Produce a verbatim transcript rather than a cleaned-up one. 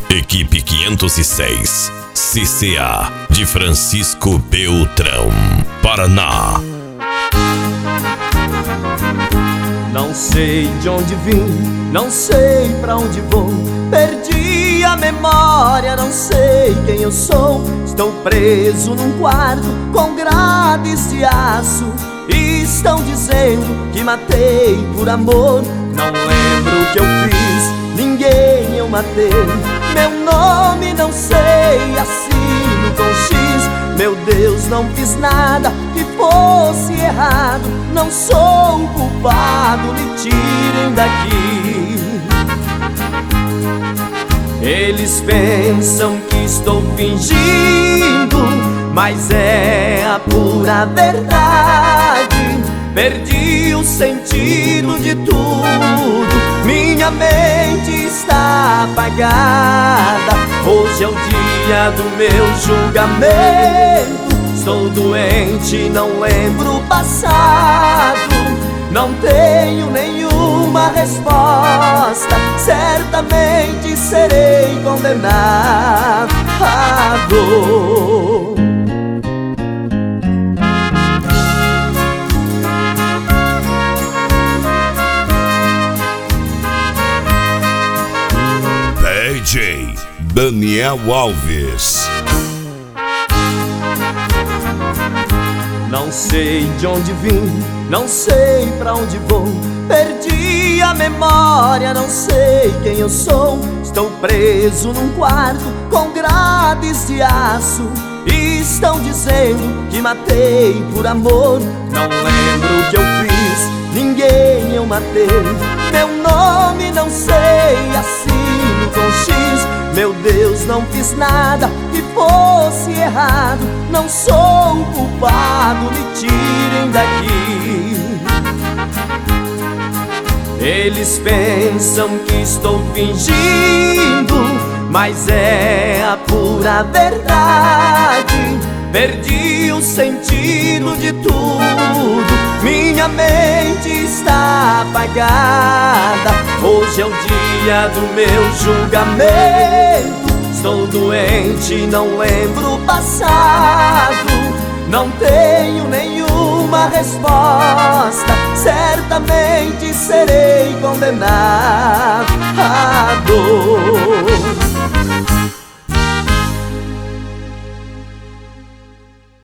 Equipe quinhentos e seis, C C A, de Francisco Beltrão, Paraná. Não sei de onde vim, não sei pra onde vou. Perdi a memória, não sei quem eu sou. Estou preso num quarto com grades de aço. E estão dizendo que matei por amor. Não lembro o que eu fiz, ninguém eu matei. Meu nome não sei, assino com X. Meu Deus, não fiz nada que fosse errado. Não sou o culpado, me tirem daqui. Eles pensam que estou fingindo, mas é a pura verdade. Perdi o sentido de tudo, minha mente está apagada. Hoje é o dia do meu julgamento. Estou doente, não lembro o passado. Não tenho nenhuma resposta, certamente serei condenado. D J Daniel Alves. Não sei de onde vim, não sei pra onde vou. Perdi a memória, não sei quem eu sou. Estou preso num quarto com grades de aço. E estão dizendo que matei por amor. Não lembro o que eu fiz, ninguém eu matei. Meu nome não sei, assino com X. Meu Deus, não fiz nada que fosse errado. Não sou o culpado, me tirem daqui. Eles pensam que estou fingindo, mas é a pura verdade. Perdi o sentido de tudo, minha mente está apagada. Hoje é o dia do meu julgamento. Estou doente, não lembro o passado. Não tenho nenhuma resposta, certamente serei condenado.